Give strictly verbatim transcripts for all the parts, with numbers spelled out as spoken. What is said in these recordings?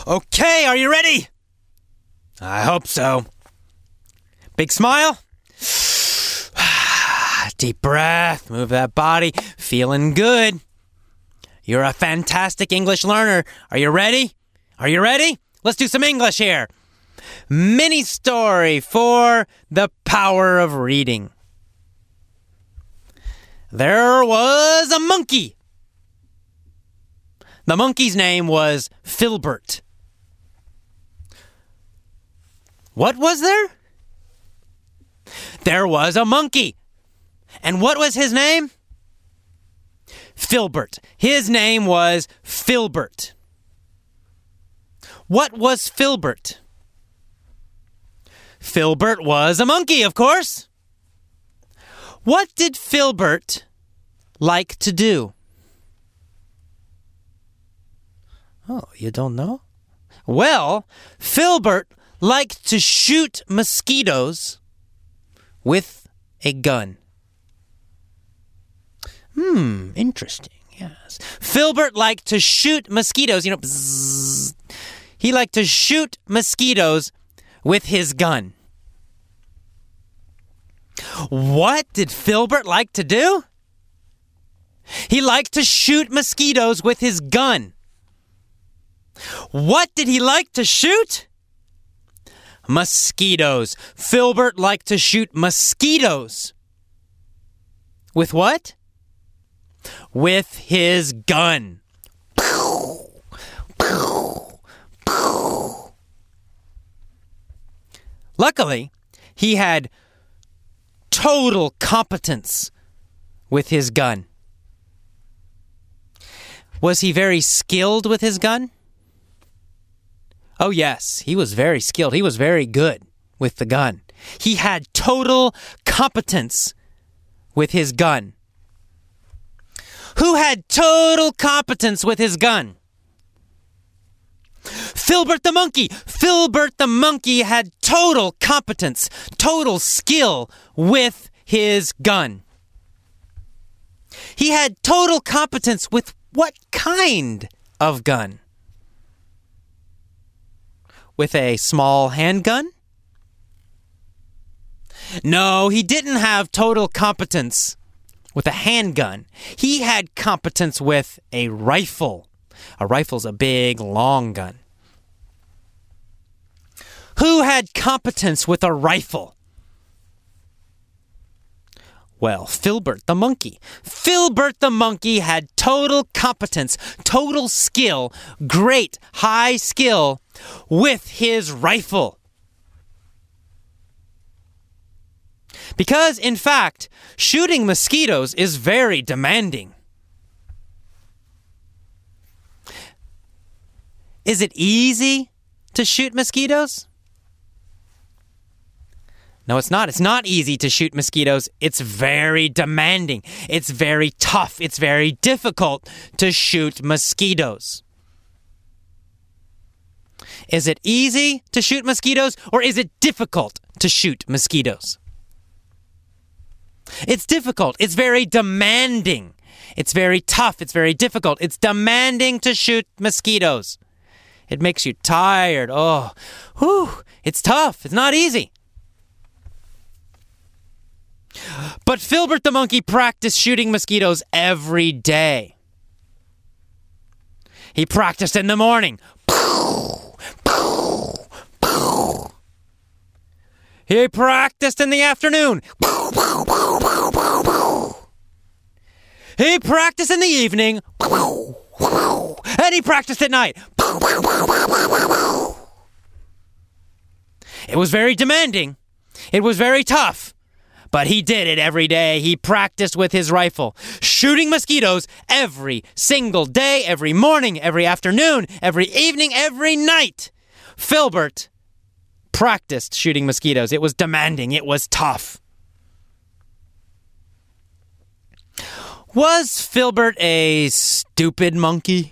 Okay, are you ready? I hope so. Big smile. Deep breath. Move that body. Feeling good. You're a fantastic English learner. Are you ready? Are you ready? Let's do some English here. Mini story for the power of reading. There was a monkey. The monkey's name was Filbert. What was there? There was a monkey. And what was his name? Filbert. His name was Filbert. What was Filbert? Filbert was a monkey, of course. What did Filbert like to do? Oh, you don't know? Well, Filbert liked to shoot mosquitoes with a gun. Hmm, interesting, yes. Filbert liked to shoot mosquitoes, you know, bzzz. He liked to shoot mosquitoes with his gun. What did Filbert like to do? He liked to shoot mosquitoes with his gun. What did he like to shoot? Mosquitoes. Filbert liked to shoot mosquitoes. With what? With his gun. Luckily, he had total competence with his gun. Was he very skilled with his gun? Oh, yes, he was very skilled. He was very good with the gun. He had total competence with his gun. Who had total competence with his gun? Filbert the monkey. Filbert the monkey had total competence, total skill with his gun. He had total competence with what kind of gun? With a small handgun? No, he didn't have total competence with a handgun. He had competence with a rifle. A rifle's a big, long gun. Who had competence with a rifle? Well, Filbert the monkey. Filbert the monkey had total competence, total skill, great high skill with his rifle. Because, in fact, shooting mosquitoes is very demanding. Is it easy to shoot mosquitoes? No, it's not. It's not easy to shoot mosquitoes. It's very demanding. It's very tough. It's very difficult to shoot mosquitoes. Is it easy to shoot mosquitoes, or is it difficult to shoot mosquitoes? It's difficult. It's very demanding. It's very tough. It's very difficult. It's demanding to shoot mosquitoes. It makes you tired. Oh, whew, it's tough. It's not easy. But Filbert the monkey practiced shooting mosquitoes every day. He practiced in the morning. He practiced in the afternoon. He practiced in the evening. And he practiced at night. It was very demanding. It was very tough. But he did it every day. He practiced with his rifle, shooting mosquitoes every single day, every morning, every afternoon, every evening, every night. Filbert practiced shooting mosquitoes. It was demanding. It was tough. Was Filbert a stupid monkey?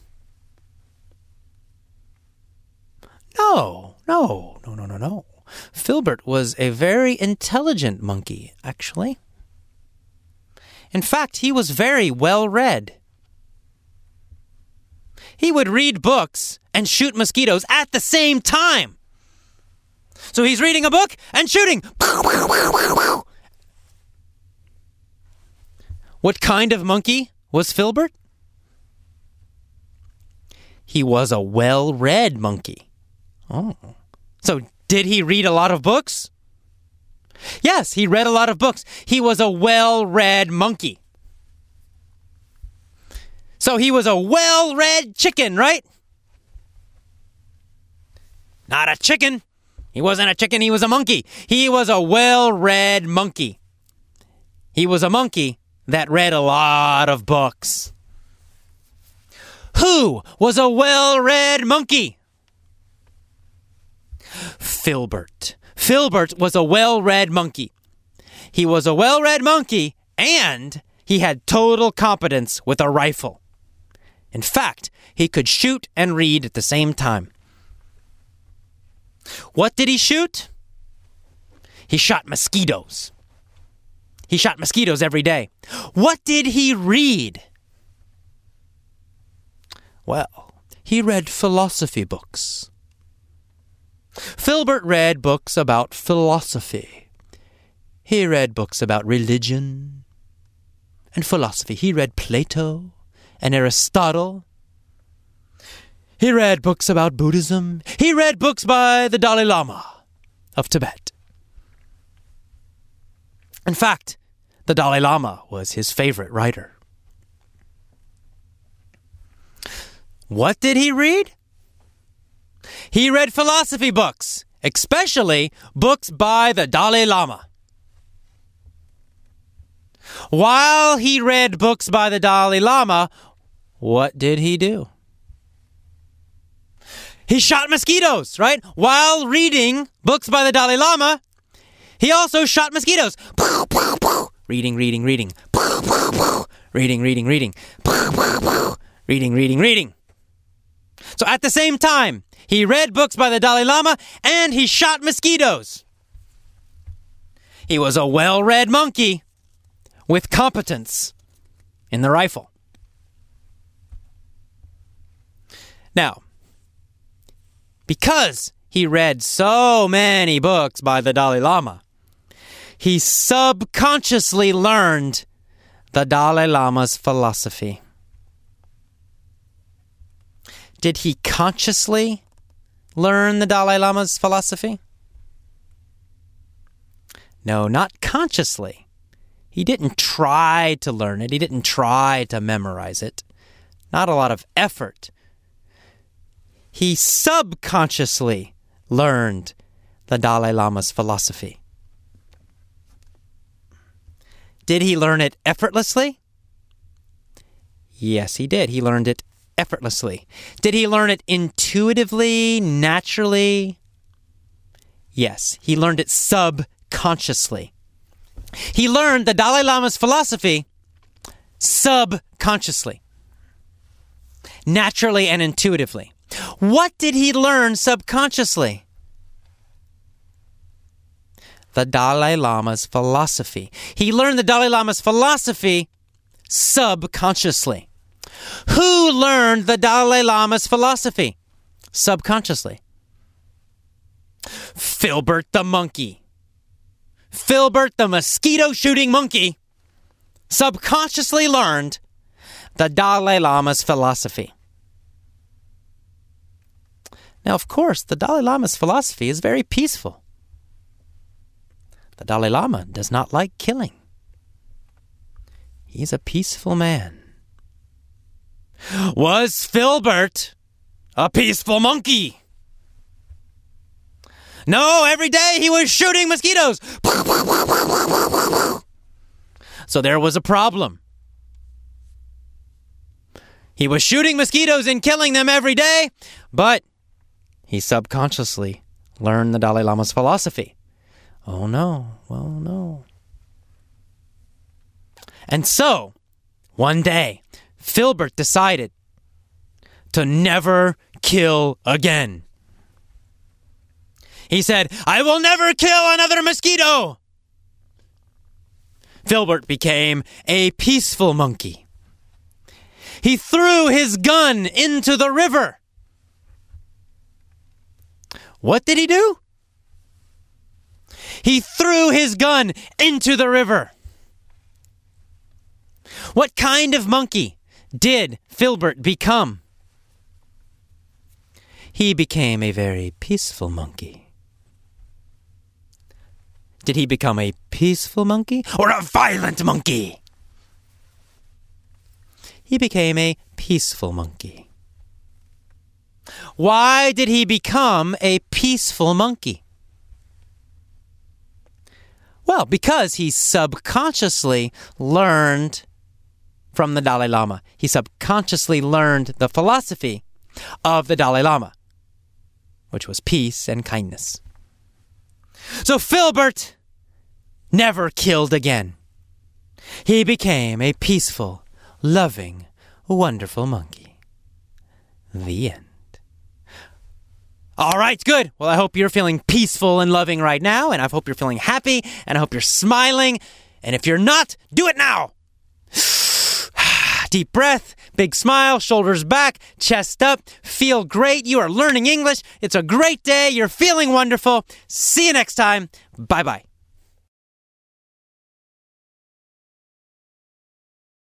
No, no, no, no, no, no. Filbert was a very intelligent monkey, actually. In fact, he was very well read. he would read books and shoot mosquitoes at the same time. So he's reading a book and shooting. What kind of monkey was Filbert? He was a well-read monkey. Oh. So did he read a lot of books? Yes, he read a lot of books. He was a well-read monkey. So he was a well-read chicken, right? Not a chicken. He wasn't a chicken, he was a monkey. He was a well-read monkey. He was a monkey that read a lot of books. Who was a well-read monkey? Filbert. Filbert was a well-read monkey. He was a well-read monkey, and he had total competence with a rifle. In fact, he could shoot and read at the same time. What did he shoot? He shot mosquitoes. He shot mosquitoes every day. What did he read? Well, he read philosophy books. Filbert read books about philosophy. He read books about religion and philosophy. He read Plato and Aristotle. He read books about Buddhism. He read books by the Dalai Lama of Tibet. In fact, the Dalai Lama was his favorite writer. What did he read? He read philosophy books, especially books by the Dalai Lama. While he read books by the Dalai Lama, what did he do? He shot mosquitoes, right? While reading books by the Dalai Lama, he also shot mosquitoes. Reading, reading, reading. Reading, reading, reading. Reading, reading, reading. So at the same time, he read books by the Dalai Lama and he shot mosquitoes. He was a well-read monkey with competence in the rifle. Now, because he read so many books by the Dalai Lama, he subconsciously learned the Dalai Lama's philosophy. Did he consciously learn the Dalai Lama's philosophy? No, not consciously. He didn't try to learn it. He didn't try to memorize it. Not a lot of effort. He subconsciously learned the Dalai Lama's philosophy. Did he learn it effortlessly? Yes, he did. He learned it effortlessly. Did he learn it intuitively, naturally? Yes, he learned it subconsciously. He learned the Dalai Lama's philosophy subconsciously, naturally and intuitively. What did he learn subconsciously? The Dalai Lama's philosophy. He learned the Dalai Lama's philosophy subconsciously. Who learned the Dalai Lama's philosophy subconsciously? Filbert the monkey. Filbert the mosquito-shooting monkey subconsciously learned the Dalai Lama's philosophy. Now, of course, the Dalai Lama's philosophy is very peaceful. The Dalai Lama does not like killing. He's a peaceful man. Was Filbert a peaceful monkey? No, every day he was shooting mosquitoes. So there was a problem. He was shooting mosquitoes and killing them every day, but he subconsciously learned the Dalai Lama's philosophy. Oh no, well no. And so, one day, Filbert decided to never kill again. He said, I will never kill another mosquito. Filbert became a peaceful monkey. He threw his gun into the river. What did he do? He threw his gun into the river. What kind of monkey did Filbert become? He became a very peaceful monkey. Did he become a peaceful monkey or a violent monkey? He became a peaceful monkey. Why did he become a peaceful monkey? Well, because he subconsciously learned from the Dalai Lama. He subconsciously learned the philosophy of the Dalai Lama, which was peace and kindness. So Filbert never killed again. He became a peaceful, loving, wonderful monkey. The end. All right, good. Well, I hope you're feeling peaceful and loving right now, and I hope you're feeling happy, and I hope you're smiling. And if you're not, do it now. Deep breath, big smile, shoulders back, chest up, feel great. You are learning English. It's a great day. You're feeling wonderful. See you next time. Bye-bye.